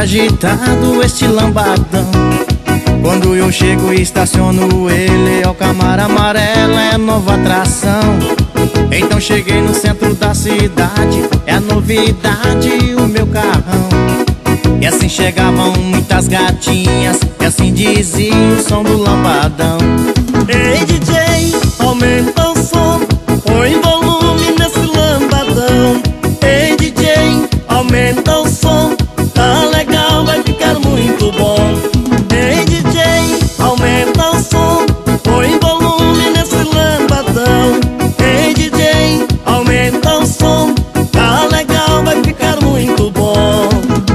agitado este lambadão. Quando eu chego e estaciono ele, é o Camaro amarelo, é nova atração. Então cheguei no centro da cidade, é a novidade o meu carrão. E assim chegavam muitas gatinhas, e assim dizia o som do lambadão. Ei DJ, aumenta o som, põe volume nesse lambadão. Ei DJ, aumenta o som, tá legal, vai ficar muito bom. Ei DJ, aumenta o som, põe volume nesse lambadão. Ei DJ, aumenta o som, tá legal, vai ficar muito bom.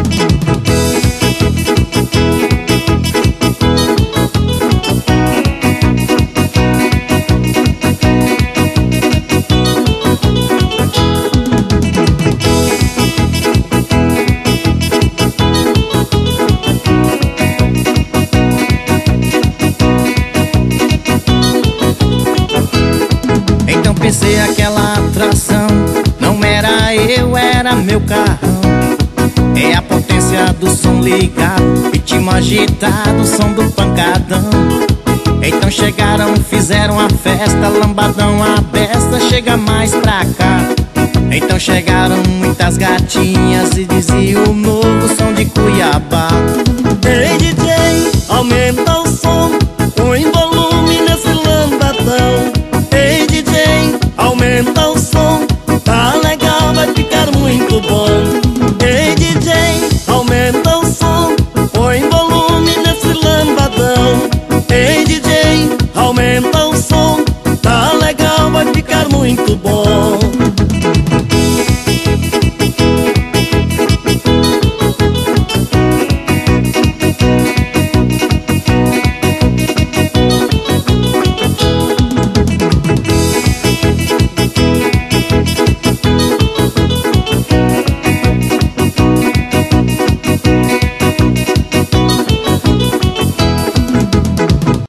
Então pensei aquela atração não era eu, era meu carrão. É a potência do som ligado, ritmo agitado, som do pancadão. Então chegaram, fizeram a festa, lambadão a besta, chega mais pra cá. Então chegaram muitas gatinhas e dizia o novo som de Cuiabá.